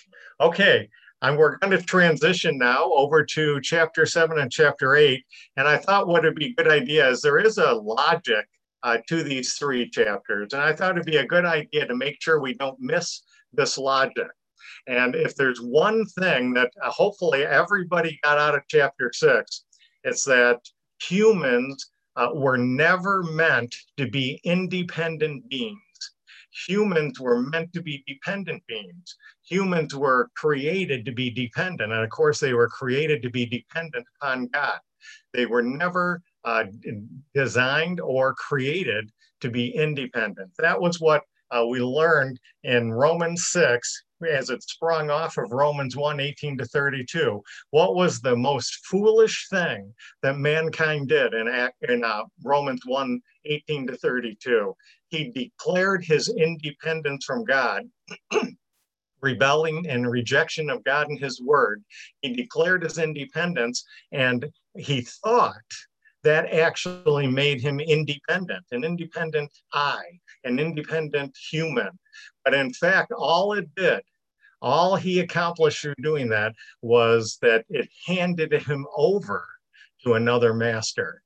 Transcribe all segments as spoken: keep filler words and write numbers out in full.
Okay, and we're going to transition now over to chapter seven and chapter eight. And I thought what would be a good idea is there is a logic uh, to these three chapters. And I thought it'd be a good idea to make sure we don't miss this logic. And if there's one thing that uh, hopefully everybody got out of chapter six, it's that humans uh, were never meant to be independent beings. Humans were meant to be dependent beings. Humans were created to be dependent. And of course, they were created to be dependent upon God. They were never uh, designed or created to be independent. That was what uh, we learned in Romans six as it sprung off of Romans one eighteen to thirty-two. What was the most foolish thing that mankind did in, in uh, Romans one eighteen to thirty-two? He declared his independence from God, rebelling and rejection of God and his word. He declared his independence, and he thought that actually made him independent, an independent I, an independent human. But in fact, all it did, all he accomplished through doing that was that it handed him over to another master.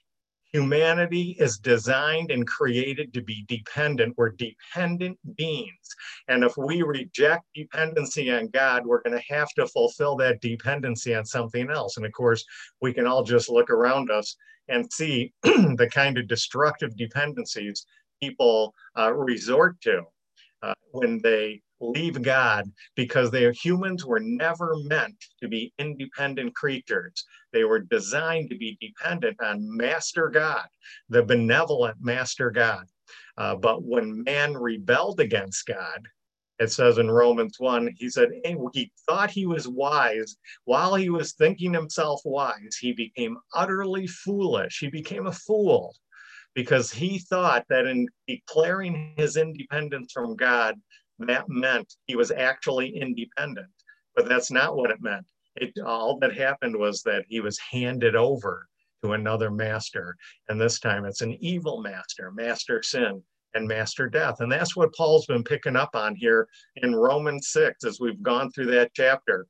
Humanity is designed and created to be dependent. We're dependent beings. And if we reject dependency on God, we're going to have to fulfill that dependency on something else. And of course, we can all just look around us and see the kind of destructive dependencies people uh, resort to uh, when they leave God, because they humans were never meant to be independent creatures. They were designed to be dependent on Master God, the benevolent Master God. Uh, but when man rebelled against God, it says in Romans one, he said, hey, he thought he was wise. While he was thinking himself wise, he became utterly foolish. He became a fool because he thought that in declaring his independence from God, that meant he was actually independent. But that's not what it meant. It, all that happened was that he was handed over to another master. And this time it's an evil master, master sin and master death. And that's what Paul's been picking up on here in Romans six as we've gone through that chapter.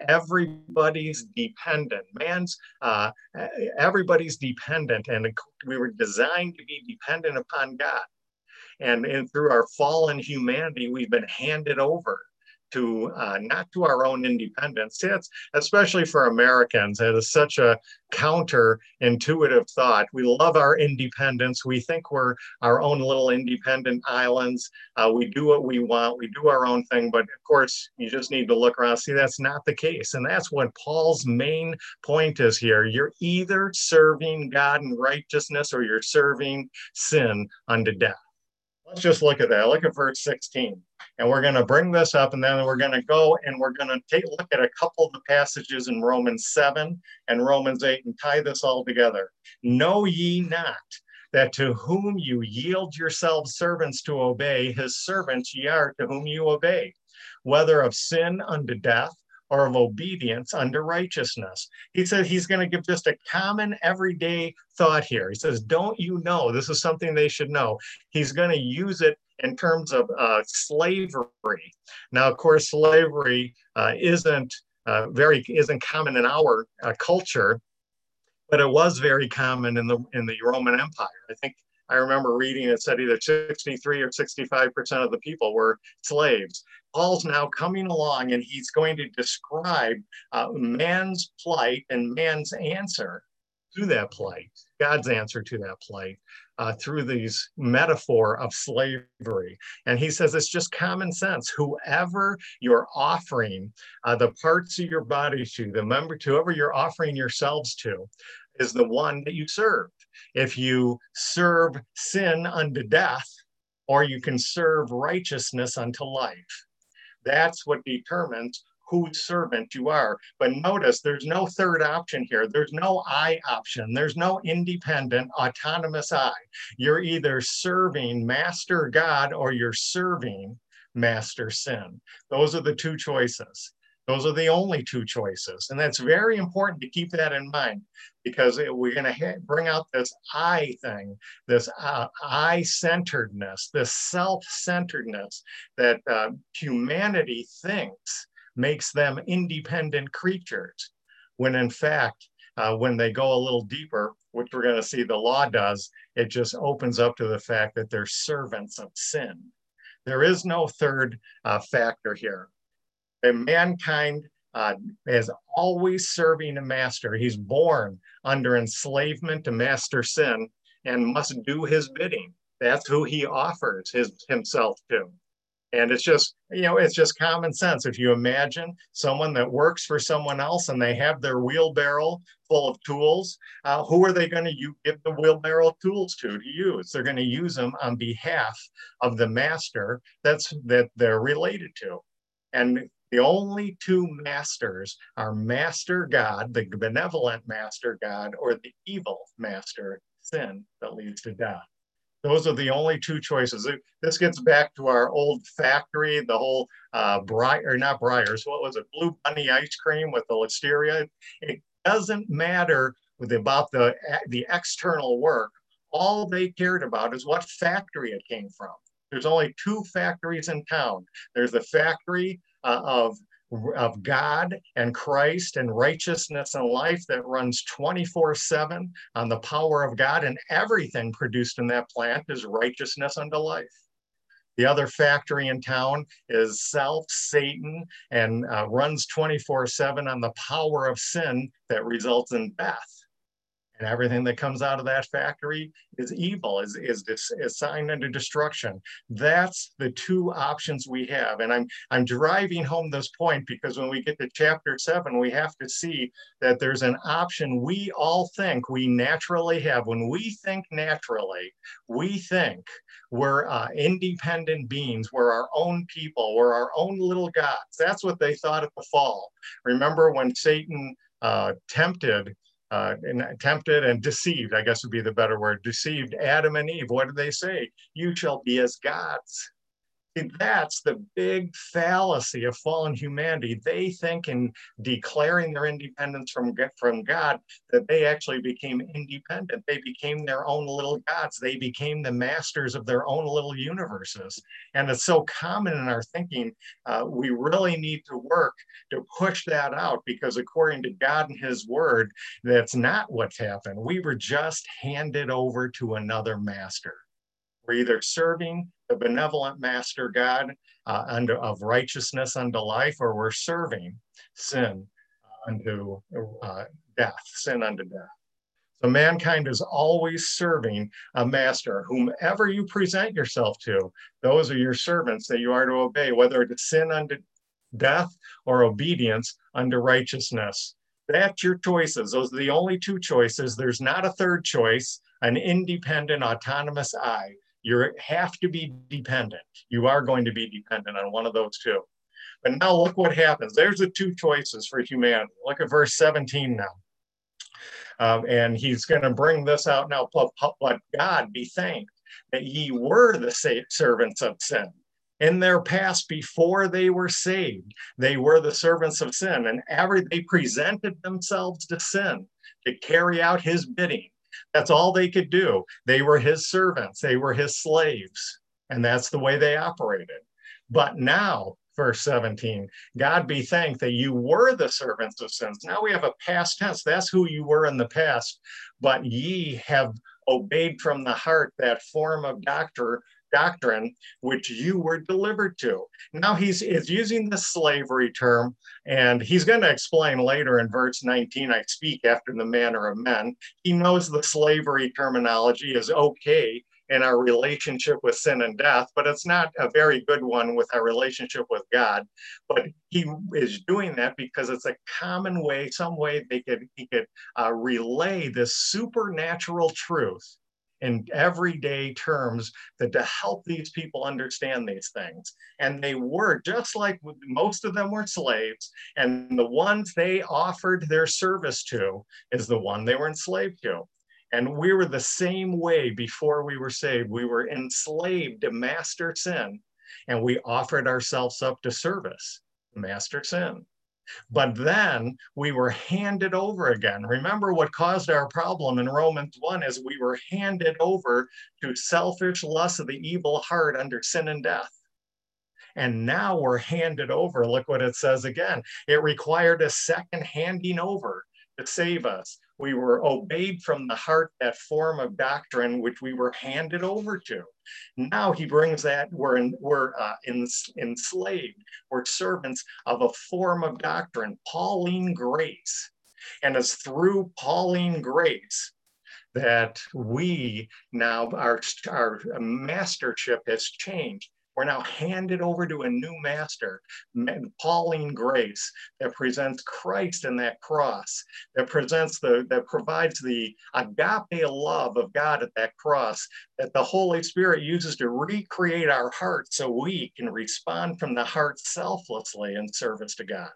Everybody's dependent. Man's, uh, everybody's dependent. And we were designed to be dependent upon God. And, and through our fallen humanity, we've been handed over to uh, not to our own independence. It's, especially for Americans, it is such a counterintuitive thought. We love our independence. We think we're our own little independent islands. Uh, we do what we want. We do our own thing. But of course, you just need to look around. See, that's not the case. And that's what Paul's main point is here. You're either serving God in righteousness or you're serving sin unto death. Let's just look at that. Look at verse sixteen. And we're going to bring this up, and then we're going to go and we're going to take a look at a couple of the passages in Romans seven and Romans eight and tie this all together. Know ye not that to whom you yield yourselves servants to obey, his servants ye are to whom you obey, whether of sin unto death or of obedience unto righteousness. He said he's going to give just a common everyday thought here. He says, don't you know? This is something they should know. He's going to use it in terms of uh, slavery. Now, of course, slavery uh, isn't uh, very isn't common in our uh, culture, but it was very common in the in the Roman Empire. I think I remember reading it said either sixty-three or sixty-five percent of the people were slaves. Paul's now coming along and he's going to describe uh, man's plight and man's answer to that plight, God's answer to that plight uh, through these metaphor of slavery. And he says it's just common sense. Whoever you're offering uh, the parts of your body to, the member to whoever you're offering yourselves to, is the one that you serve. If you serve sin unto death, or you can serve righteousness unto life. That's what determines whose servant you are. But notice there's no third option here. There's no I option. There's no independent, autonomous I. You're either serving Master God or you're serving Master Sin. Those are the two choices. Those are the only two choices. And that's very important to keep that in mind, because we're going to bring out this I thing, this uh, I-centeredness, this self-centeredness that uh, humanity thinks makes them independent creatures, when in fact, uh, when they go a little deeper, which we're going to see the law does, it just opens up to the fact that they're servants of sin. There is no third uh, factor here. And mankind uh, is always serving a master. He's born under enslavement to master sin and must do his bidding. That's who he offers his, himself to. And it's just, you know, it's just common sense. If you imagine someone that works for someone else and they have their wheelbarrow full of tools, uh, who are they going to give the wheelbarrow tools to to use? They're going to use them on behalf of the master that's that they're related to. And the only two masters are Master God, the benevolent Master God, or the evil master, sin, that leads to death. Those are the only two choices. This gets back to our old factory, the whole uh, Bri- or not Briars, what was it, Blue Bunny ice cream with the listeria. It doesn't matter about the, the external work. All they cared about is what factory it came from. There's only two factories in town. There's the factory uh, of of God and Christ and righteousness and life that runs twenty-four seven on the power of God, and everything produced in that plant is righteousness unto life. The other factory in town is self, Satan, and uh, runs twenty-four seven on the power of sin that results in death. And everything that comes out of that factory is evil, is, is, is signed unto destruction. That's the two options we have. And I'm, I'm driving home this point because when we get to chapter seven, we have to see that there's an option we all think we naturally have. When we think naturally, we think we're uh, independent beings, we're our own people, we're our own little gods. That's what they thought at the fall. Remember when Satan uh, tempted Uh, and tempted and deceived, I guess would be the better word, deceived Adam and Eve. What did they say? You shall be as gods. See, that's the big fallacy of fallen humanity. They think in declaring their independence from, from God that they actually became independent. They became their own little gods. They became the masters of their own little universes. And it's so common in our thinking, uh, we really need to work to push that out, because according to God and his word, that's not what's happened. We were just handed over to another master. We're either serving the benevolent master God uh, unto, of righteousness unto life, or we're serving sin unto uh, death, sin unto death. So mankind is always serving a master. Whomever you present yourself to, those are your servants that you are to obey, whether it's sin unto death or obedience unto righteousness. That's your choices. Those are the only two choices. There's not a third choice, an independent, autonomous I. You have to be dependent. You are going to be dependent on one of those two. But now look what happens. There's the two choices for humanity. Look at verse seventeen now. Um, and he's going to bring this out now. But God be thanked that ye were the servants of sin. In their past, before they were saved, they were the servants of sin. And every, they presented themselves to sin to carry out his bidding. That's all they could do. They were his servants. They were his slaves. And that's the way they operated. But now, verse seventeen, God be thanked that you were the servants of sins. Now we have a past tense. That's who you were in the past. But ye have obeyed from the heart that form of doctrine, doctrine which you were delivered to. Now he's is using the slavery term, and he's going to explain later in verse nineteen, I speak after the manner of men. He knows the slavery terminology is okay in our relationship with sin and death, but it's not a very good one with our relationship with God. But he is doing that because it's a common way, some way they could he could uh, relay this supernatural truth in everyday terms, that to help these people understand these things. And they were, just like most of them were slaves, and the ones they offered their service to is the one they were enslaved to. And we were the same way before we were saved. We were enslaved to master sin, and we offered ourselves up to service, master sin. But then we were handed over again. Remember what caused our problem in Romans one is we were handed over to selfish lust of the evil heart under sin and death. And now we're handed over. Look what it says again. It required a second handing over to save us. We were obeyed from the heart, that form of doctrine which we were handed over to. Now he brings that we're, in, we're uh, in, enslaved. We're servants of a form of doctrine, Pauline grace. And it's through Pauline grace that we now, our, our mastership has changed. We're now handed over to a new master, Pauline grace, that presents Christ in that cross, that presents the, that provides the agape love of God at that cross, that the Holy Spirit uses to recreate our hearts so we can respond from the heart selflessly in service to God.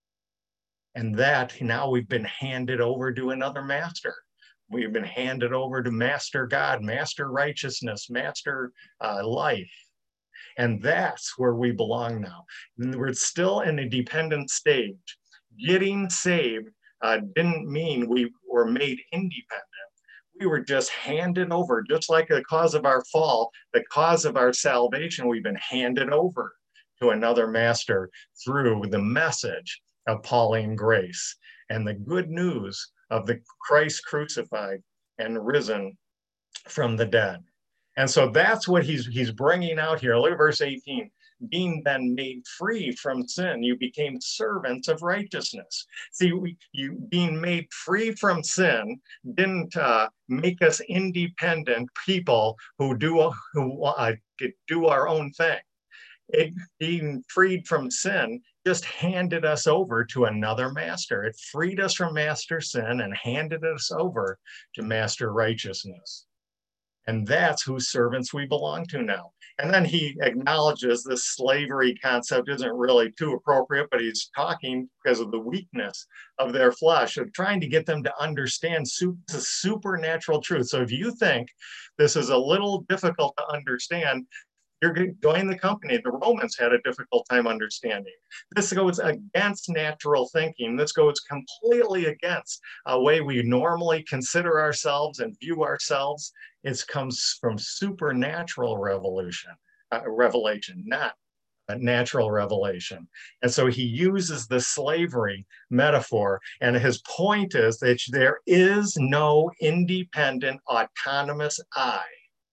And that now we've been handed over to another master. We've been handed over to Master God, Master Righteousness, Master uh, Life. And that's where we belong now. We're still in a dependent stage. Getting saved uh, didn't mean we were made independent. We were just handed over, just like the cause of our fall, the cause of our salvation, we've been handed over to another master through the message of Pauline grace and the good news of the Christ crucified and risen from the dead. And so that's what he's he's bringing out here. Look at verse eighteen. Being then made free from sin, you became servants of righteousness. See, we, you being made free from sin didn't uh, make us independent people who do who uh, do our own thing. It, being freed from sin just handed us over to another master. It freed us from master sin and handed us over to master righteousness. And that's whose servants we belong to now. And then he acknowledges this slavery concept isn't really too appropriate, but he's talking because of the weakness of their flesh, of trying to get them to understand the supernatural truth. So if you think this is a little difficult to understand, you're going to join the company. The Romans had a difficult time understanding. This goes against natural thinking. This goes completely against a way we normally consider ourselves and view ourselves. It comes from supernatural revolution, uh, revelation, not a natural revelation. And so he uses the slavery metaphor. And his point is that there is no independent, autonomous I.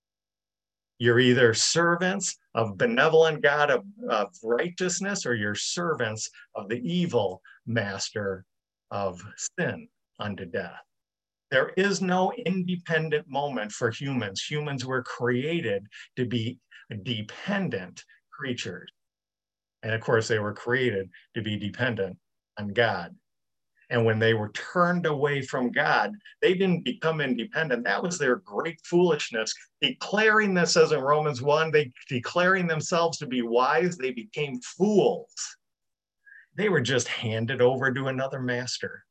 You're either servants of benevolent God of, of righteousness, or you're servants of the evil master of sin unto death. There is no independent moment for humans. Humans were created to be dependent creatures. And of course, they were created to be dependent on God. And when they were turned away from God, they didn't become independent. That was their great foolishness. Declaring this, as in Romans one, they declaring themselves to be wise, they became fools. They were just handed over to another master.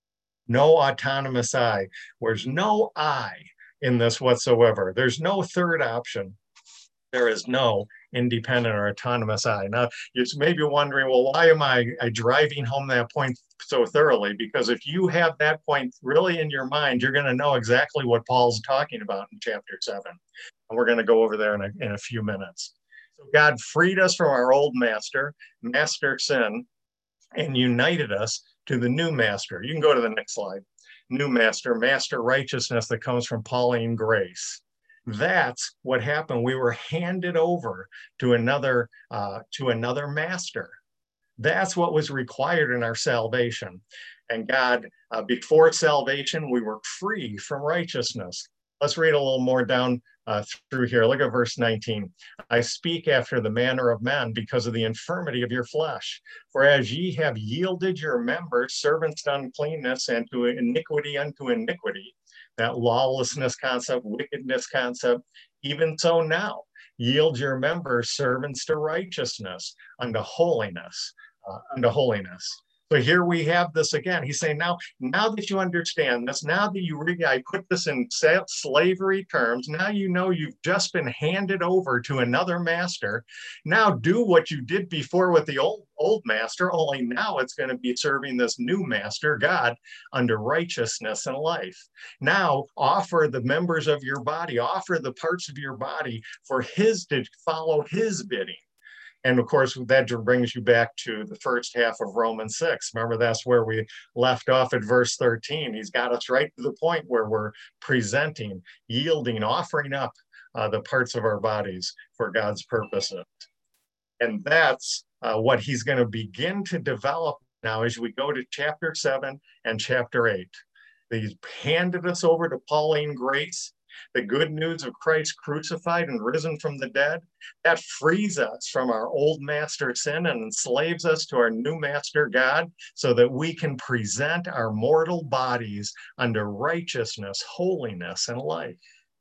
No autonomous I. There's no I in this whatsoever. There's no third option. There is no independent or autonomous I. Now, you're maybe wondering, well, why am I, I driving home that point so thoroughly? Because if you have that point really in your mind, you're going to know exactly what Paul's talking about in chapter seven. And we're going to go over there in a, in a few minutes. So God freed us from our old master, master sin, and united us to the new master. You can go to the next slide. New master, master righteousness that comes from Pauline grace. That's what happened. We were handed over to another uh, to another master. That's what was required in our salvation. And God, uh, before salvation, we were free from righteousness. Let's read a little more down uh, through here. Look at verse nineteen. I speak after the manner of men because of the infirmity of your flesh. For as ye have yielded your members servants to uncleanness and to iniquity unto iniquity, that lawlessness concept, wickedness concept, even so now, yield your members servants to righteousness, unto holiness, uh, unto holiness. So here we have this again. He's saying, now, now that you understand this, now that you really, I put this in slavery terms, now you know you've just been handed over to another master. Now do what you did before with the old, old master, only now it's going to be serving this new master, God, under righteousness and life. Now offer the members of your body, offer the parts of your body for his to follow his bidding. And of course, that brings you back to the first half of Romans six. Remember, that's where we left off at verse thirteen. He's got us right to the point where we're presenting, yielding, offering up uh, the parts of our bodies for God's purposes. And that's uh, what he's going to begin to develop now as we go to chapter seven and chapter eight. He's handed us over to Pauline grace, the good news of Christ crucified and risen from the dead. That frees us from our old master sin and enslaves us to our new master God, so that we can present our mortal bodies under righteousness, holiness, and life.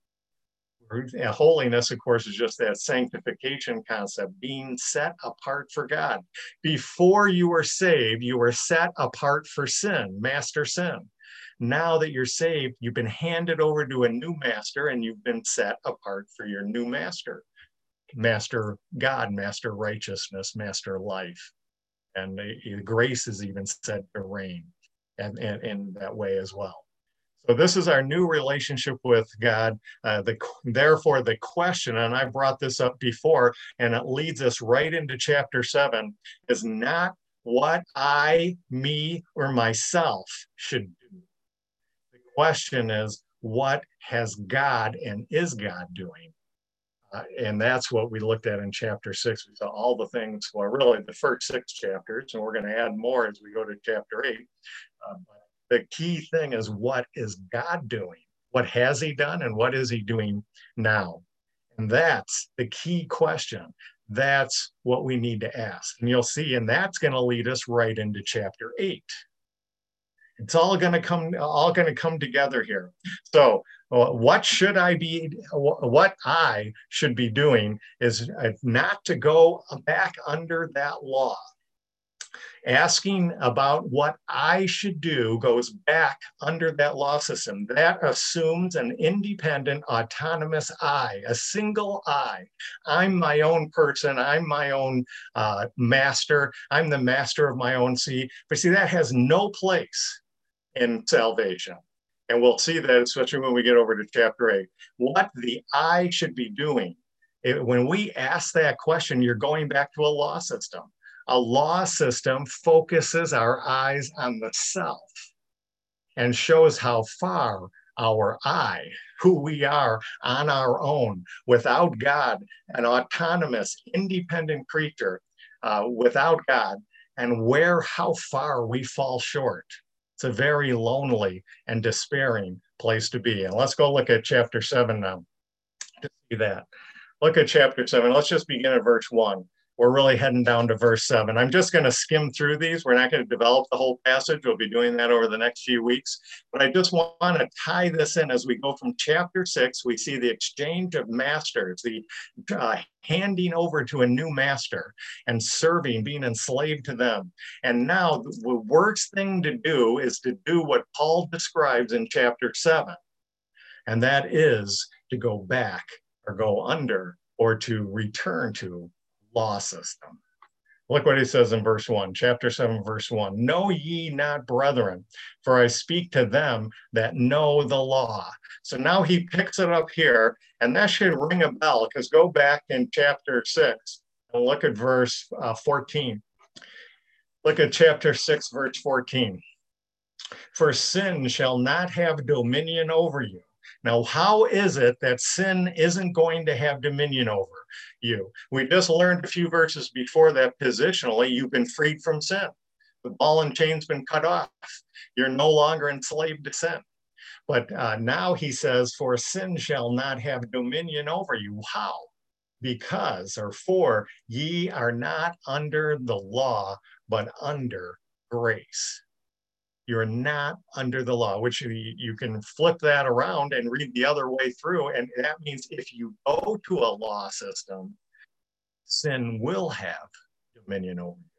Holiness, of course, is just that sanctification concept, being set apart for God. Before you were saved, you were set apart for sin, master sin. Now that you're saved, you've been handed over to a new master, and you've been set apart for your new master, master God, master righteousness, master life. And the grace is even said to reign and in that way as well. So this is our new relationship with God. Uh, the, therefore, the question, and I brought this up before, and it leads us right into chapter seven, is not what I, me, or myself should do. The question is, what has God and is God doing? Uh, and that's what we looked at in chapter six. We saw all the things, well, really the first six chapters, and we're going to add more as we go to chapter eight. Uh, The key thing is, what is God doing? What has he done, and what is he doing now? And that's the key question. That's what we need to ask. And you'll see, and that's going to lead us right into chapter eight. It's all going to come, all going to come together here. So what should I be, what I should be doing is not to go back under that law. Asking about what I should do goes back under that law system. That assumes an independent, autonomous I, a single I. I'm my own person. I'm my own uh, master. I'm the master of my own sea. But see, that has no place in salvation. And we'll see that, especially when we get over to chapter eight. What the I should be doing. It, when we ask that question, you're going back to a law system. A law system focuses our eyes on the self and shows how far our I, who we are on our own, without God, an autonomous, independent creature, uh, without God, and where, how far we fall short. It's a very lonely and despairing place to be. And let's go look at chapter seven now to see that. Look at chapter seven. Let's just begin at verse one. We're really heading down to verse seven. I'm just going to skim through these. We're not going to develop the whole passage. We'll be doing that over the next few weeks. But I just want to tie this in as we go from chapter six. We see the exchange of masters, the uh, handing over to a new master and serving, being enslaved to them. And now the worst thing to do is to do what Paul describes in chapter seven. And that is to go back or go under or to return to law system. Look what he says in verse one, chapter seven, verse one. Know ye not, brethren, for I speak to them that know the law. So now he picks it up here, and that should ring a bell, because go back in chapter six and look at verse uh, fourteen. Look at chapter six, verse fourteen. For sin shall not have dominion over you. Now, how is it that sin isn't going to have dominion over you? We just learned a few verses before that positionally, you've been freed from sin. The ball and chain's been cut off. You're no longer enslaved to sin. But uh, now he says, for sin shall not have dominion over you. How? Because, or for, ye are not under the law, but under grace. You're not under the law, which you, you can flip that around and read the other way through. And that means if you go to a law system, sin will have dominion over you.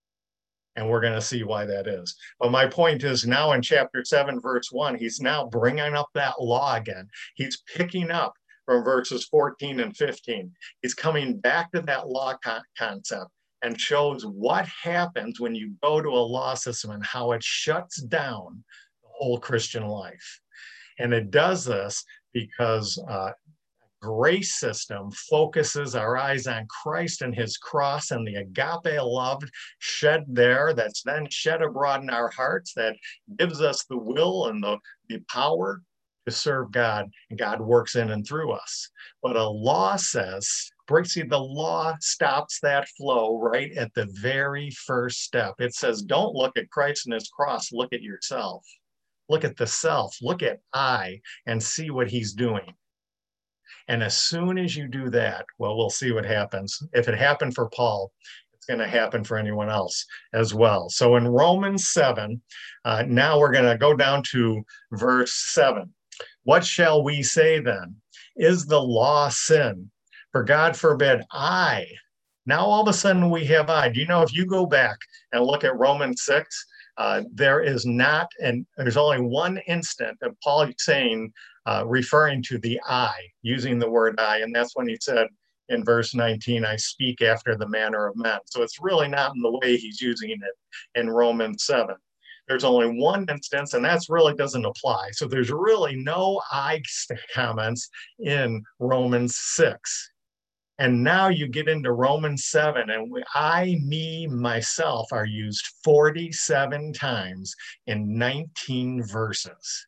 And we're going to see why that is. But my point is now in chapter seven, verse one, he's now bringing up that law again. He's picking up from verses fourteen and fifteen. He's coming back to that law con- concept. And shows what happens when you go to a law system and how it shuts down the whole Christian life. And it does this because uh, grace system focuses our eyes on Christ and his cross and the agape love shed there, that's then shed abroad in our hearts, that gives us the will and the, the power to serve God, and God works in and through us. But a law says, see, the law stops that flow right at the very first step. It says, don't look at Christ and his cross, look at yourself. Look at the self, look at I, and see what he's doing. And as soon as you do that, well, we'll see what happens. If it happened for Paul, it's going to happen for anyone else as well. So in Romans seven, uh, now we're going to go down to verse seven. What shall we say then? Is the law sin? For God forbid. I. Now all of a sudden we have I. Do you know if you go back and look at Romans six, uh, there is not, and there's only one instant of Paul saying, uh, referring to the I, using the word I, and that's when he said in verse nineteen, I speak after the manner of men. So it's really not in the way he's using it in Romans seven. There's only one instance, and that's really doesn't apply. So there's really no I comments in Romans six. And now you get into Romans seven, and we, I, me, myself are used forty-seven times in nineteen verses.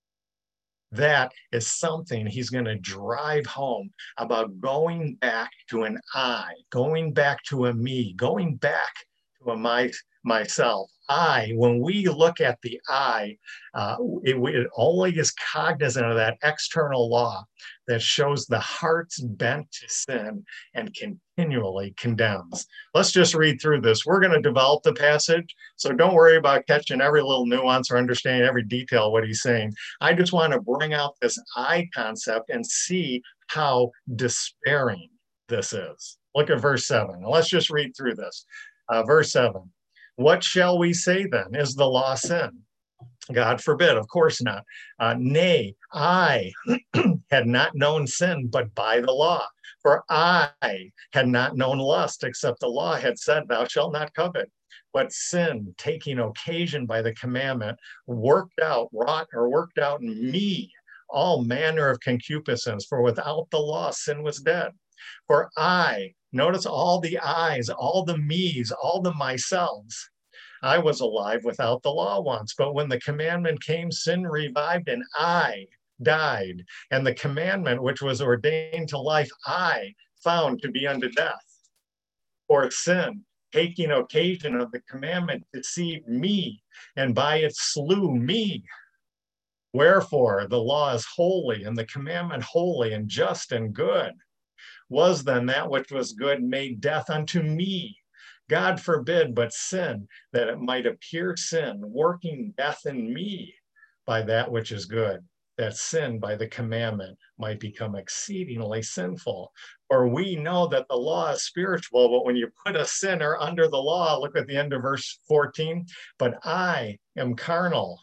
That is something he's going to drive home about going back to an I, going back to a me, going back to a my, myself. I, when we look at the I, uh, it, it only is cognizant of that external law that shows the heart's bent to sin and continually condemns. Let's just read through this. We're going to develop the passage, so don't worry about catching every little nuance or understanding every detail of what he's saying. I just want to bring out this I concept and see how despairing this is. Look at verse seven. Let's just read through this. Uh, verse seven. What shall we say then? Is the law sin? God forbid, of course not. Uh, nay, I had not known sin but by the law. For I had not known lust, except the law had said, thou shalt not covet. But sin, taking occasion by the commandment, worked out, wrought or worked out in me all manner of concupiscence. For without the law, sin was dead. For I, notice all the I's, all the me's, all the myselves. I was alive without the law once, but when the commandment came, sin revived and I died. And the commandment which was ordained to life, I found to be unto death. For sin, taking occasion of the commandment, deceived me, and by it slew me. Wherefore the law is holy, and the commandment holy and just and good. Was then that which was good made death unto me? God forbid, but sin, that it might appear sin, working death in me by that which is good, that sin by the commandment might become exceedingly sinful. For we know that the law is spiritual, but when you put a sinner under the law, look at the end of verse fourteen, but I am carnal.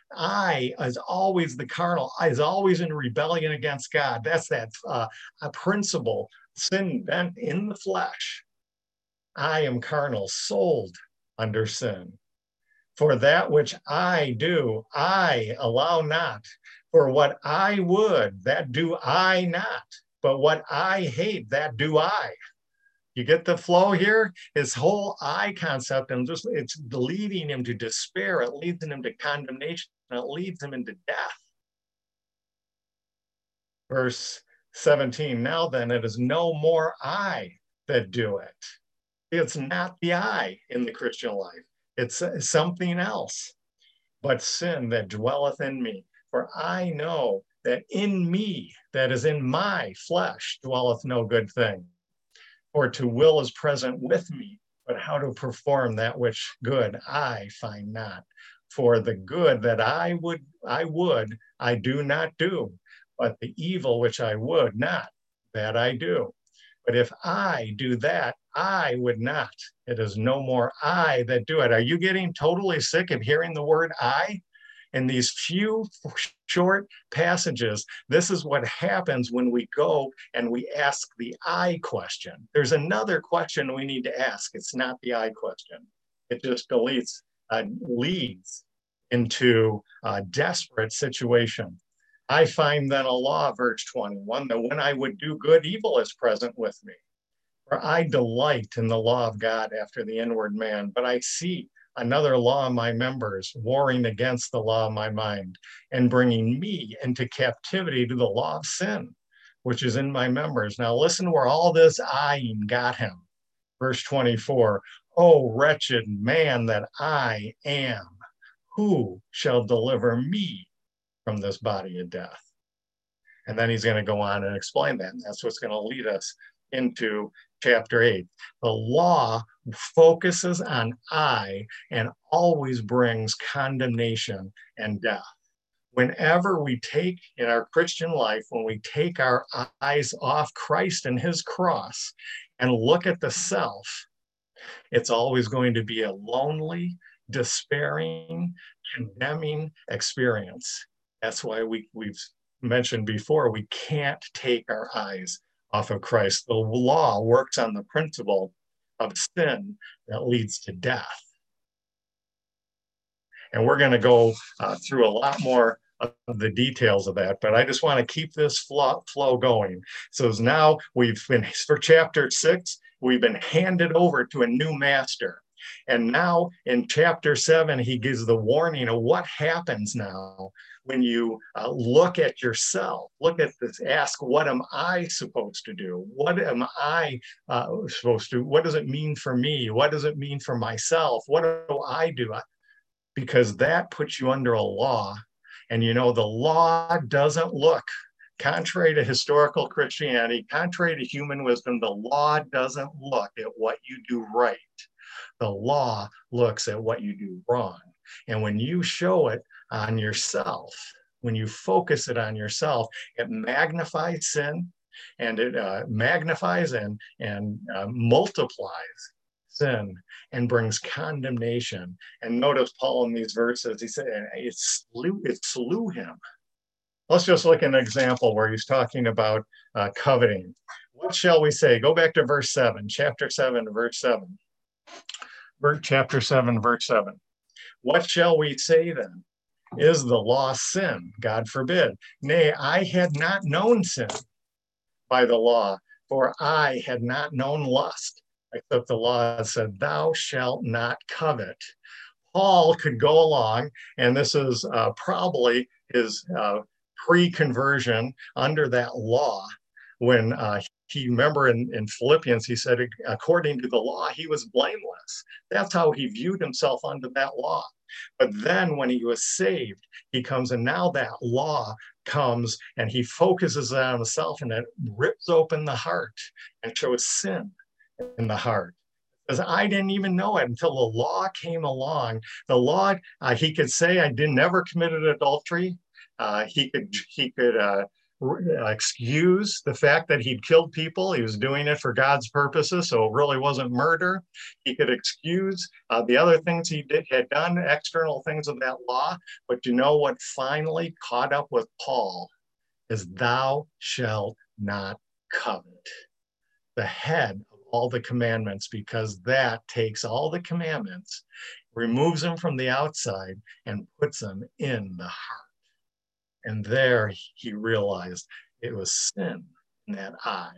I is always the carnal, I is always in rebellion against God. That's that uh, a principle, sin bent in the flesh. I am carnal, sold under sin. For that which I do, I allow not. For what I would, that do I not. But what I hate, that do I. You get the flow here? His whole I concept, and just it's leading him to despair. It leads him to condemnation. And it leads him into death. Verse seventeen, now then, it is no more I that do it. It's not the I in the Christian life. It's something else, but sin that dwelleth in me. For I know that in me, that is in my flesh, dwelleth no good thing. For to will is present with me, but how to perform that which good I find not. For the good that I would, I would, I do not do, but the evil which I would not, that I do. But if I do that, I would not. It is no more I that do it. Are you getting totally sick of hearing the word I? In these few short passages, this is what happens when we go and we ask the I question. There's another question we need to ask. It's not the I question. It just deletes, uh, leads into a desperate situation. I find then a law, verse twenty-one, that when I would do good, evil is present with me. For I delight in the law of God after the inward man, but I see another law in my members, warring against the law of my mind, and bringing me into captivity to the law of sin, which is in my members. Now listen where all this eyeing got him. Verse twenty-four, oh, wretched man that I am, who shall deliver me from this body of death? And then he's going to go on and explain that. And that's what's going to lead us into chapter eight. The law focuses on I and always brings condemnation and death. Whenever we take in our Christian life, when we take our eyes off Christ and his cross and look at the self, it's always going to be a lonely, despairing, condemning experience. That's why we, we've mentioned before, we can't take our eyes off of Christ. The law works on the principle of sin that leads to death. And we're going to go uh, through a lot more of the details of that, but I just want to keep this flow, flow going. So now we've been, for chapter six, we've been handed over to a new master. And now in chapter seven, he gives the warning of what happens now when you uh, look at yourself, look at this, ask, what am I supposed to do? What am I uh, supposed to, what does it mean for me? What does it mean for myself? What do I do? Because that puts you under a law. And you know, the law doesn't look, contrary to historical Christianity, contrary to human wisdom, the law doesn't look at what you do right. The law looks at what you do wrong. And when you show it on yourself, when you focus it on yourself, it magnifies sin, and it uh, magnifies and, and uh, multiplies sin and brings condemnation. And notice Paul in these verses, he said, it slew, it slew him. Let's just look at an example where he's talking about uh, coveting. What shall we say? Go back to verse seven, chapter seven, verse seven. Chapter seven, verse seven. What shall we say then? Is the law sin? God forbid. Nay, I had not known sin by the law, for I had not known lust, except the law said, thou shalt not covet. Paul could go along, and this is uh, probably his uh, pre-conversion under that law, when uh, he, remember in, in Philippians, he said, according to the law, he was blameless. That's how he viewed himself under that law. But then when he was saved, he comes, and now that law comes, and he focuses on himself, and it rips open the heart and shows sin in the heart. Because I didn't even know it until the law came along. The law, uh, he could say, I did never committed adultery. Uh, he could, he could uh, excuse the fact that he'd killed people. He was doing it for God's purposes, so it really wasn't murder. He could excuse uh, the other things he did, had done, external things of that law. But you know what finally caught up with Paul is thou shalt not covet. The head of all the commandments, because that takes all the commandments, removes them from the outside, and puts them in the heart. And there he realized it was sin in that eye,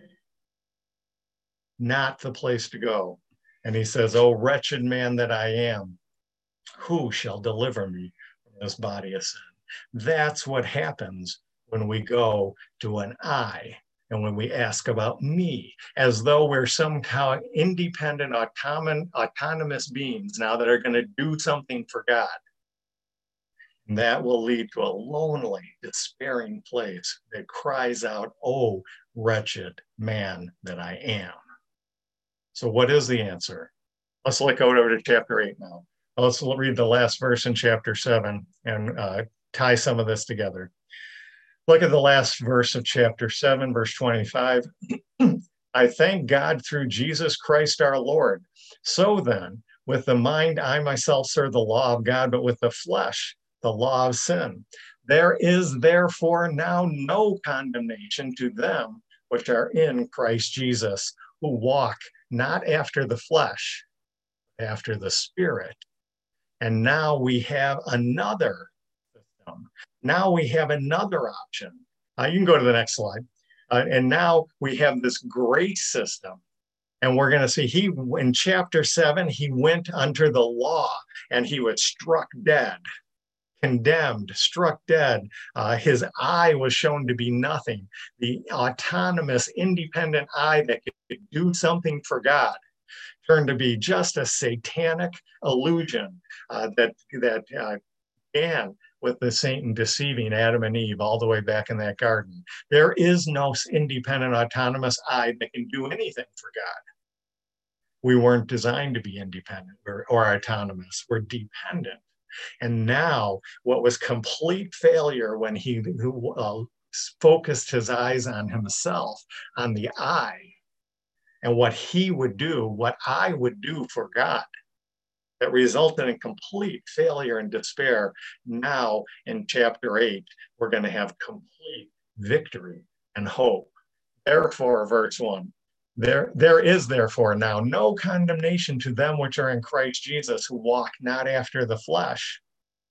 not the place to go. And he says, oh, wretched man that I am, who shall deliver me from this body of sin? That's what happens when we go to an I, and when we ask about me, as though we're somehow independent, autonomous beings now that are going to do something for God. And that will lead to a lonely, despairing place that cries out, oh, wretched man that I am. So what is the answer? Let's look over to chapter eight now. Let's read the last verse in chapter seven and uh, tie some of this together. Look at the last verse of chapter seven, verse twenty-five. I thank God through Jesus Christ our Lord. So then, with the mind I myself serve the law of God, but with the flesh, the law of sin. There is therefore now no condemnation to them which are in Christ Jesus, who walk not after the flesh, after the Spirit. And now we have another system. Now we have another option. Uh, you can go to the next slide. Uh, and now we have this grace system. And we're going to see he, in chapter seven, he went under the law and he was struck dead, condemned, struck dead. Uh, his eye was shown to be nothing. The autonomous, independent eye that could do something for God turned to be just a satanic illusion uh, that, that uh, began with the Satan deceiving Adam and Eve all the way back in that garden. There is no independent, autonomous eye that can do anything for God. We weren't designed to be independent or, or autonomous. We're dependent. And now, what was complete failure when he uh, focused his eyes on himself, on the I, and what he would do, what I would do for God, that resulted in complete failure and despair. Now, in chapter eight, we're going to have complete victory and hope. Therefore, verse one, There, there is therefore now no condemnation to them which are in Christ Jesus, who walk not after the flesh,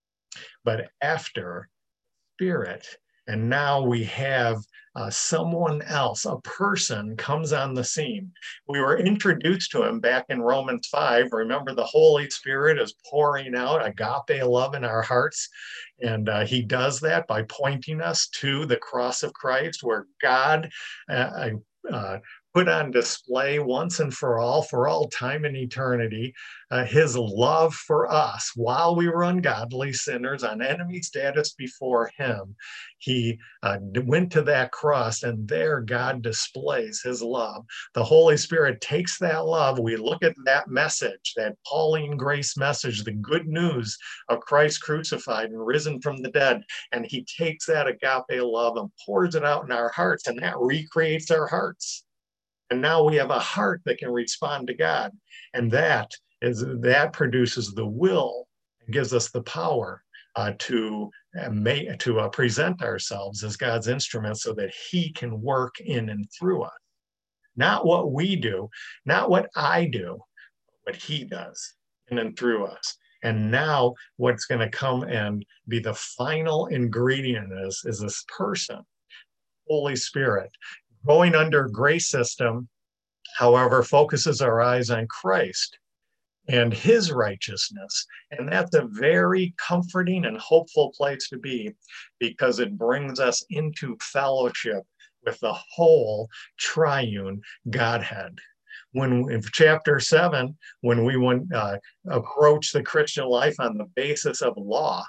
but after Spirit. And now we have uh, someone else, a person comes on the scene. We were introduced to him back in Romans five. Remember, the Holy Spirit is pouring out agape love in our hearts. And uh, he does that by pointing us to the cross of Christ, where God uh, uh, put on display once and for all, for all time and eternity, uh, his love for us while we were ungodly sinners on enemy status before him. He uh, went to that cross, and there God displays his love. The Holy Spirit takes that love. We look at that message, that Pauline grace message, the good news of Christ crucified and risen from the dead, and he takes that agape love and pours it out in our hearts, and that recreates our hearts. And now we have a heart that can respond to God. And that is that produces the will and gives us the power uh, to, uh, may, to uh, present ourselves as God's instruments so that he can work in and through us. Not what we do, not what I do, but what he does in and through us. And now what's going to come and be the final ingredient is, is this person, Holy Spirit. Going under grace system, however, focuses our eyes on Christ and his righteousness. And that's a very comforting and hopeful place to be, because it brings us into fellowship with the whole triune Godhead. When in chapter seven, when we went, uh, approach the Christian life on the basis of law,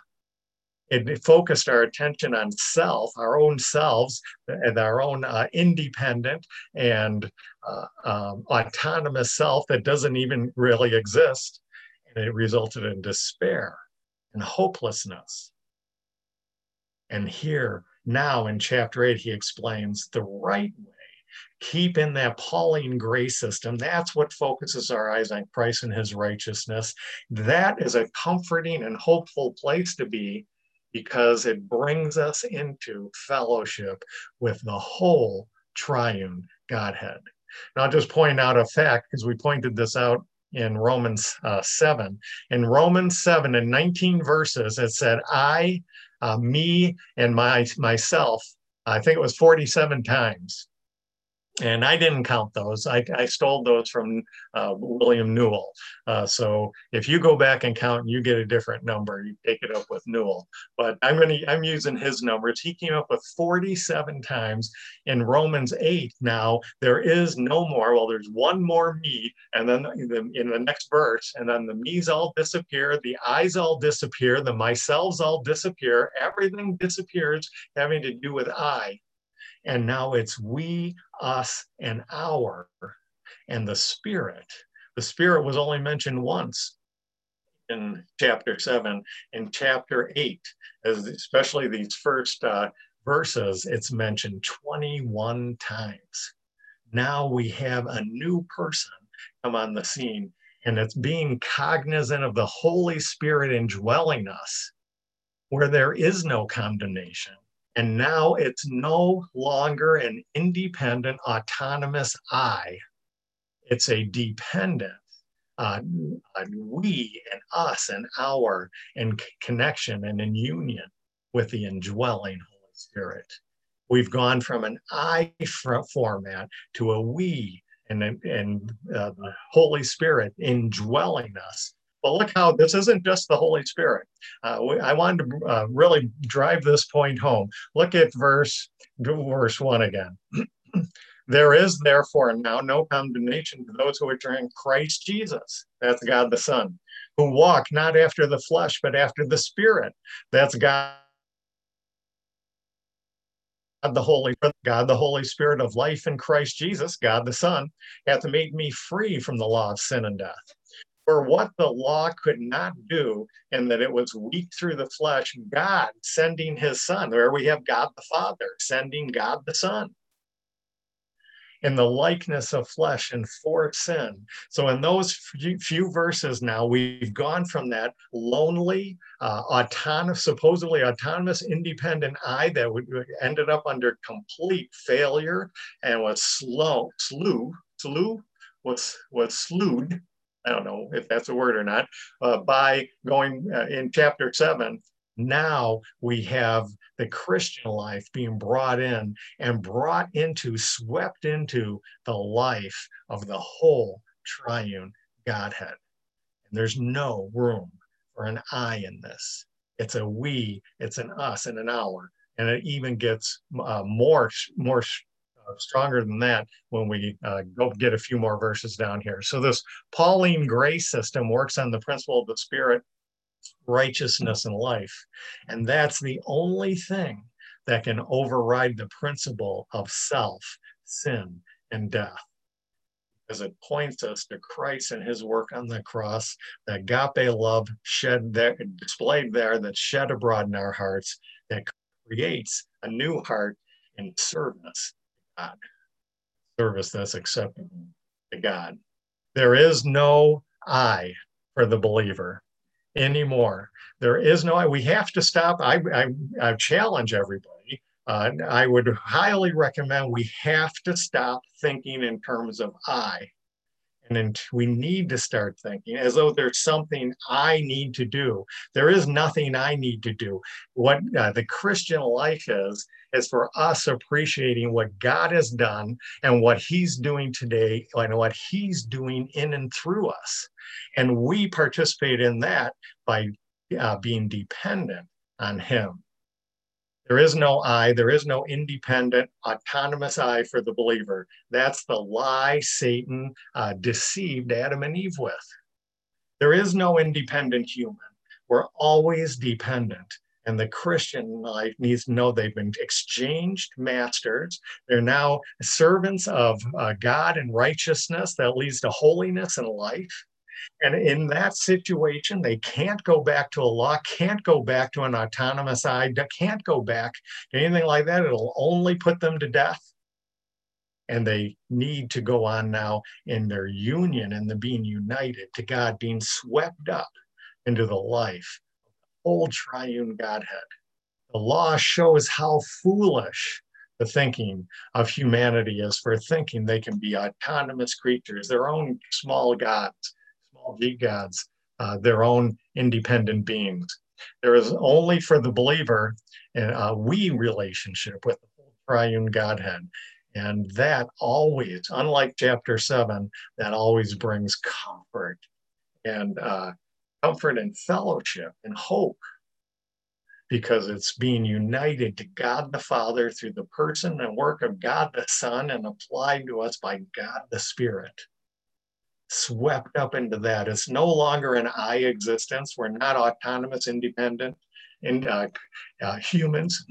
it focused our attention on self, our own selves, and our own uh, independent and uh, um, autonomous self that doesn't even really exist. And it resulted in despair and hopelessness. And here, now in chapter eight, he explains the right way. Keep in that Pauline grace system. That's what focuses our eyes on Christ and his righteousness. That is a comforting and hopeful place to be, because it brings us into fellowship with the whole triune Godhead. And I'll just point out a fact, because we pointed this out in Romans uh, seven. In Romans seven, in nineteen verses, it said, I, uh, me, and my myself, I think it was forty-seven times. And I didn't count those. I, I stole those from uh, William Newell. Uh, so if you go back and count and you get a different number, you take it up with Newell. But I'm going to, I'm using his numbers. He came up with forty-seven times. In Romans eight now, there is no more. Well, there's one more me. And then in the next verse, and then the me's all disappear, the I's all disappear, the myself's all disappear. Everything disappears having to do with I. And now it's we, us, and our, and the Spirit. The Spirit was only mentioned once in chapter seven. In chapter eight, as especially these first uh, verses, it's mentioned twenty-one times. Now we have a new person come on the scene, and it's being cognizant of the Holy Spirit indwelling us, where there is no condemnation. And now it's no longer an independent, autonomous I. It's a dependent uh, we and us and our in connection and in union. with the indwelling Holy Spirit. We've gone from an I format to a we, and, and uh, the Holy Spirit indwelling us. But look how this isn't just the Holy Spirit. Uh, we, I wanted to uh, really drive this point home. Look at verse, verse one again. There is therefore now no condemnation to those who are in Christ Jesus. That's God the Son, who walk not after the flesh, but after the Spirit. That's God the Holy God, the Holy Spirit of life in Christ Jesus, God the Son, hath made me free from the law of sin and death. For what the law could not do, and that it was weak through the flesh, God sending his Son. There we have God the Father sending God the Son in the likeness of flesh and for sin. So in those few, few verses now, we've gone from that lonely, uh, autonomous, supposedly autonomous, independent I that would, ended up under complete failure and was slow, slew, slew, was, was slewed, I don't know if that's a word or not, uh, by going uh, in chapter seven. Now we have the Christian life being brought in and brought into, swept into the life of the whole triune Godhead. And there's no room for an I in this. It's a we, it's an us, and an our. And it even gets uh, more, more uh, stronger than that when we uh, go get a few more verses down here. So this Pauline grace system works on the principle of the Spirit, righteousness, and life. And that's the only thing that can override the principle of self, sin, and death. Because it points us to Christ and his work on the cross, the agape love shed there, displayed there, that's shed abroad in our hearts, that creates a new heart in service to God. Service that's acceptable to God. There is no I for the believer anymore. There is no, we have to stop. I, I, I challenge everybody. Uh, I would highly recommend we have to stop thinking in terms of I. And then we need to start thinking as though there's something I need to do. There is nothing I need to do. What uh, the Christian life is, is for us appreciating what God has done and what he's doing today and what he's doing in and through us. And we participate in that by uh, being dependent on him. There is no I, there is no independent, autonomous I for the believer. That's the lie Satan uh, deceived Adam and Eve with. There is no independent human. We're always dependent. And the Christian life needs to know they've been exchanged masters. They're now servants of uh, God and righteousness that leads to holiness and life. And in that situation, they can't go back to a law, can't go back to an autonomous I, can't go back to anything like that. It'll only put them to death. And they need to go on now in their union and the being united to God, being swept up into the life of the whole triune Godhead. The law shows how foolish the thinking of humanity is for thinking they can be autonomous creatures, their own small gods. G gods, uh, their own independent beings. There is only for the believer a we relationship with the whole triune Godhead. And that always, unlike chapter seven, that always brings comfort and uh, comfort and fellowship and hope, because it's being united to God the Father through the person and work of God the Son and applied to us by God the Spirit. Swept up into that. It's no longer an I existence. We're not autonomous, independent in, uh, uh, humans.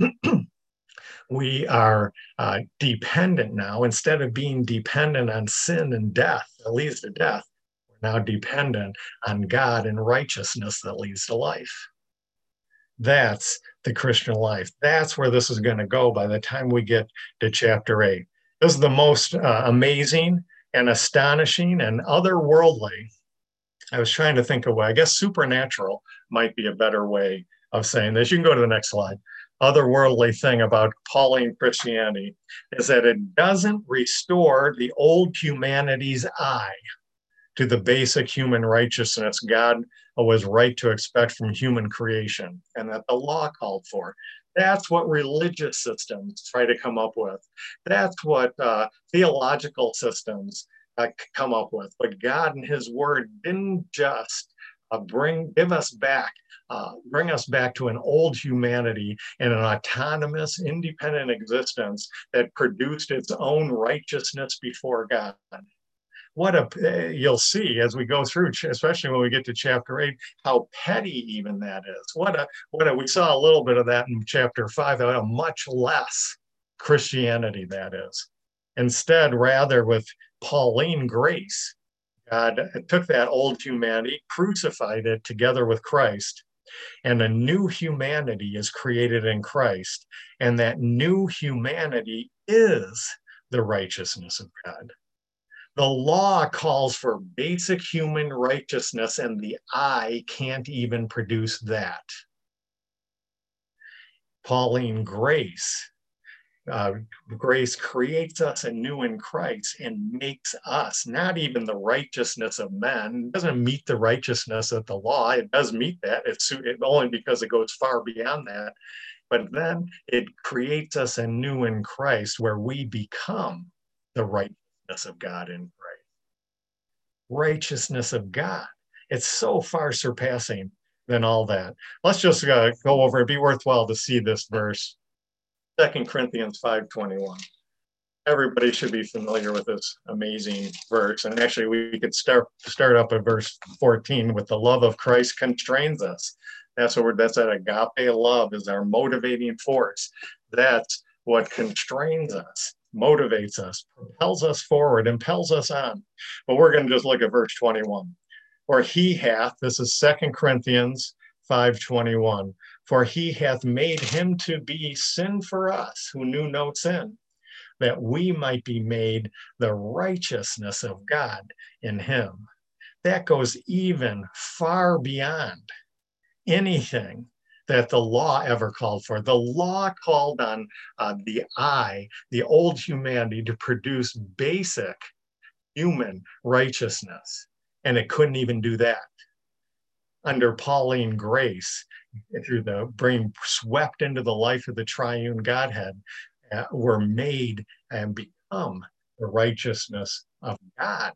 We are uh, dependent now. Instead of being dependent on sin and death that leads to death, we're now dependent on God and righteousness that leads to life. That's the Christian life. That's where this is going to go by the time we get to chapter eight. This is the most uh, amazing and astonishing and otherworldly. I was trying to think of a way, I guess supernatural might be a better way of saying this. You can go to the next slide. Otherworldly thing about Pauline Christianity is that it doesn't restore the old humanity's I to the basic human righteousness God was right to expect from human creation and that the law called for. That's what religious systems try to come up with. That's what uh, theological systems uh, come up with. But God and his word didn't just uh, bring, give us back, uh, bring us back to an old humanity and an autonomous, independent existence that produced its own righteousness before God. What a, you'll see as we go through, especially when we get to chapter eight, how petty even that is. What a, what a, we saw a little bit of that in chapter five, how much less Christianity that is. Instead, rather with Pauline grace, God took that old humanity, crucified it together with Christ, and a new humanity is created in Christ. And that new humanity is the righteousness of God. The law calls for basic human righteousness, and the eye can't even produce that. Pauline grace, uh, grace creates us anew in Christ and makes us not even the righteousness of men. It doesn't meet the righteousness of the law. It does meet that. It's it, only because it goes far beyond that. But then it creates us anew in Christ, where we become the righteousness of God in Christ. Righteousness of God. It's so far surpassing than all that. Let's just uh, go over. It'd be worthwhile to see this verse, Second Corinthians five twenty-one. Everybody should be familiar with this amazing verse. And actually, we could start start up at verse fourteen with the love of Christ constrains us. That's what we're, that's that agape love is our motivating force. That's what constrains us, motivates us, propels us forward, impels us on. But we're going to just look at verse twenty-one. For he hath, this is Second Corinthians five twenty-one, for he hath made him to be sin for us who knew no sin, that we might be made the righteousness of God in him. That goes even far beyond anything that the law ever called for. The law called on uh, the I, the old humanity, to produce basic human righteousness, and it couldn't even do that. Under Pauline grace, through the being swept into the life of the triune Godhead, uh, were made and become the righteousness of God.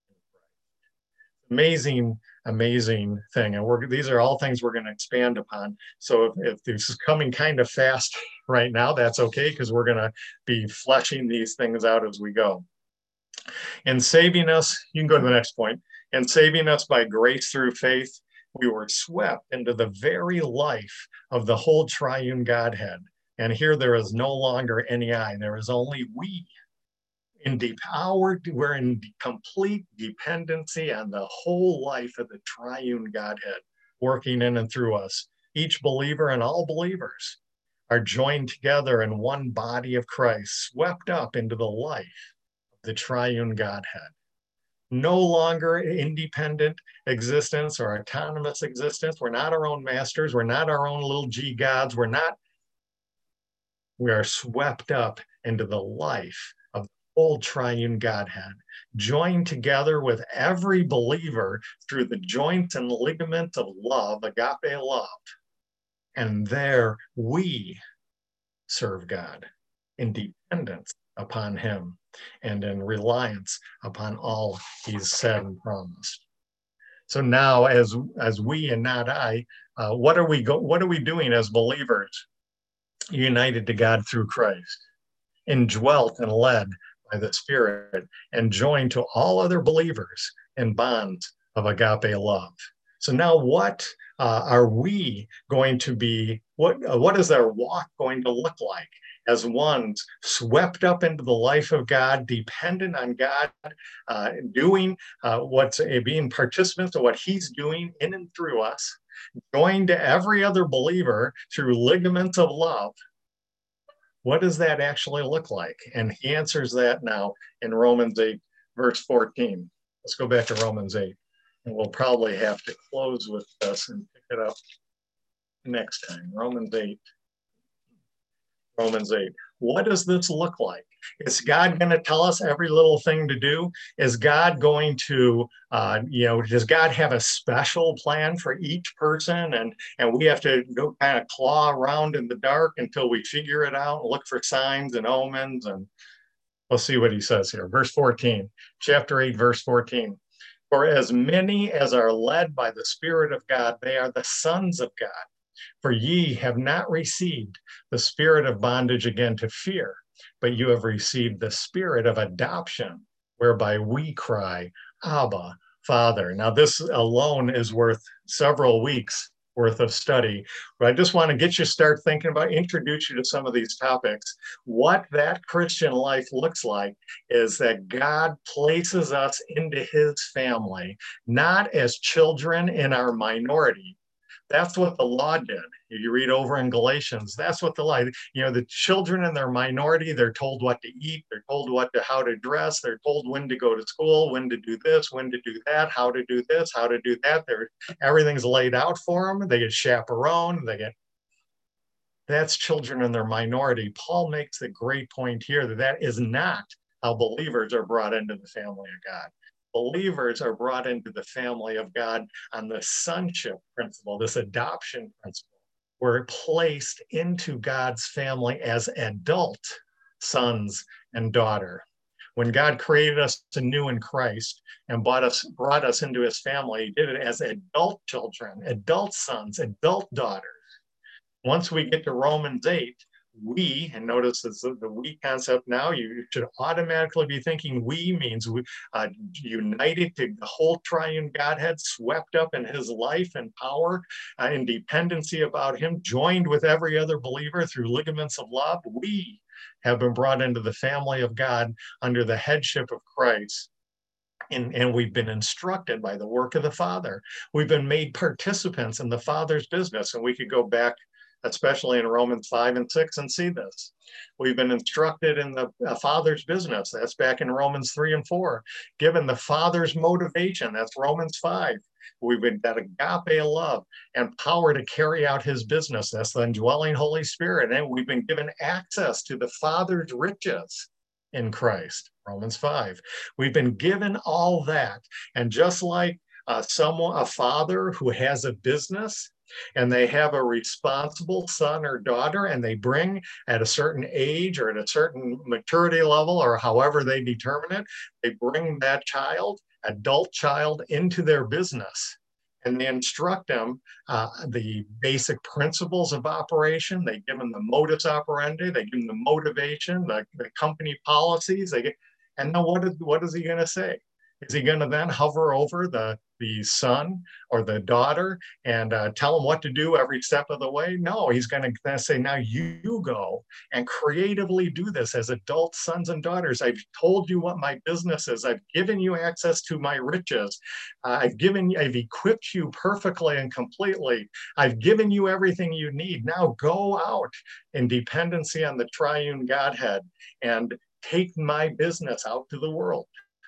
Amazing, amazing thing. And we're, these are all things we're going to expand upon. So if, if this is coming kind of fast right now, that's okay, because we're going to be fleshing these things out as we go. And saving us, you can go to the next point, and saving us by grace through faith, we were swept into the very life of the whole triune Godhead. And here there is no longer any I, there is only we. In deep our, we're in complete dependency on the whole life of the triune Godhead working in and through us. Each believer and all believers are joined together in one body of Christ, swept up into the life of the triune Godhead. No longer independent existence or autonomous existence. We're not our own masters. We're not our own little g gods. We're not. We are swept up into the life of the whole triune Godhead, joined together with every believer through the joints and ligaments of love, agape love. And there we serve God in dependence upon him and in reliance upon all he's said and promised. So now, as as we and not I, uh, what are we go? What are we doing as believers, united to God through Christ, indwelt and led by the Spirit, and joined to all other believers in bonds of agape love? So now, what uh, are we going to be? What uh, what is our walk going to look like as ones swept up into the life of God, dependent on God, uh, doing uh, what's uh, being participants of what he's doing in and through us, joined to every other believer through ligaments of love? What does that actually look like? And he answers that now in Romans eight, verse fourteen. Let's go back to Romans eight, and we'll probably have to close with this and pick it up next time. Romans eight. Romans eight. What does this look like? Is God going to tell us every little thing to do? Is God going to, uh, you know, does God have a special plan for each person? And, and we have to go kind of claw around in the dark until we figure it out and look for signs and omens. And let's see what he says here. Verse fourteen, chapter eight, verse fourteen. For as many as are led by the Spirit of God, they are the sons of God. For ye have not received the spirit of bondage again to fear, but you have received the spirit of adoption, whereby we cry, Abba, Father. Now, this alone is worth several weeks worth of study, but I just want to get you start thinking about, introduce you to some of these topics. What that Christian life looks like is that God places us into his family, not as children in our minority. That's what the law did. You read over in Galatians, that's what the law, you know, the children in their minority, they're told what to eat, they're told what to, how to dress, they're told when to go to school, when to do this, when to do that, how to do this, how to do that. They're, everything's laid out for them. They get chaperoned, they get, that's children in their minority. Paul makes the great point here that that is not how believers are brought into the family of God. Believers are brought into the family of God on the sonship principle, this adoption principle. We're placed into God's family as adult sons and daughter. When God created us anew in Christ and brought us, brought us into his family, he did it as adult children, adult sons, adult daughters. Once we get to Romans eight, we, and notice this, the we concept now, you should automatically be thinking we means we, uh, united to the whole triune Godhead, swept up in his life and power uh, and dependency about him, joined with every other believer through ligaments of love. We have been brought into the family of God under the headship of Christ. And, and we've been instructed by the work of the Father. We've been made participants in the Father's business. And we could go back, especially in Romans five and six, and see this. We've been instructed in the uh, Father's business. That's back in Romans three and four. Given the Father's motivation, that's Romans five. We've been got agape love and power to carry out his business. That's the indwelling Holy Spirit. And we've been given access to the Father's riches in Christ, Romans five. We've been given all that. And just like uh, someone, a father who has a business, and they have a responsible son or daughter, and they bring at a certain age or at a certain maturity level, or however they determine it, they bring that child, adult child, into their business. And they instruct them uh, the basic principles of operation. They give them the modus operandi. They give them the motivation, the, the company policies. They get, and then what is, what is he going to say? Is he going to then hover over the, the son or the daughter and uh, tell them what to do every step of the way? No, he's going to say, now you go and creatively do this as adult sons and daughters. I've told you what my business is. I've given you access to my riches. Uh, I've given, I've equipped you perfectly and completely. I've given you everything you need. Now go out in dependency on the triune Godhead and take my business out to the world.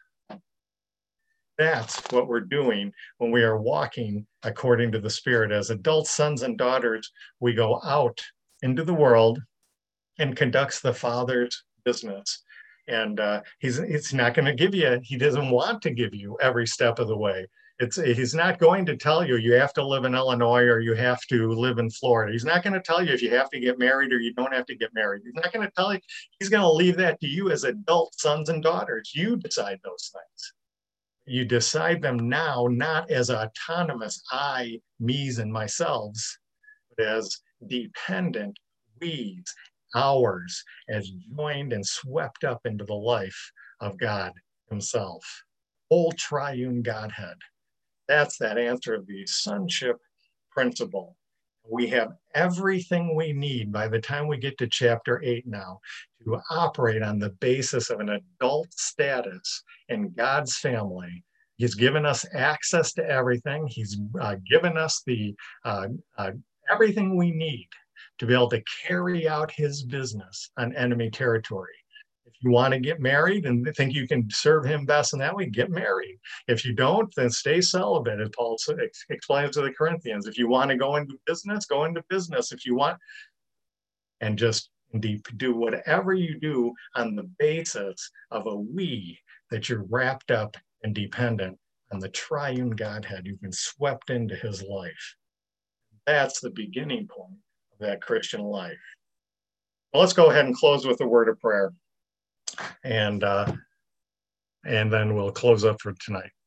That's what we're doing when we are walking according to the Spirit. As adult sons and daughters, we go out into the world and conducts the Father's business. And uh, he's, he's not going to give you, he doesn't want to give you every step of the way. It's, he's not going to tell you you have to live in Illinois or you have to live in Florida. He's not going to tell you if you have to get married or you don't have to get married. He's not going to tell you, he's going to leave that to you as adult sons and daughters. You decide those things. You decide them now, not as autonomous I, me's, and myself's, but as dependent we's, ours, as joined and swept up into the life of God himself. Whole triune Godhead. That's that answer of the sonship principle. We have everything we need by the time we get to chapter eight now to operate on the basis of an adult status in God's family. He's given us access to everything. He's uh, given us the uh, uh, everything we need to be able to carry out his business on enemy territory. If you want to get married and think you can serve him best in that way, get married. If you don't, then stay celibate, as Paul explains to the Corinthians. If you want to go into business, go into business. If you want, and just and do whatever you do on the basis of a we, that you're wrapped up and dependent on the triune Godhead. You've been swept into his life. That's the beginning point of that Christian life. Well, let's go ahead and close with a word of prayer. And, uh, and then we'll close up for tonight.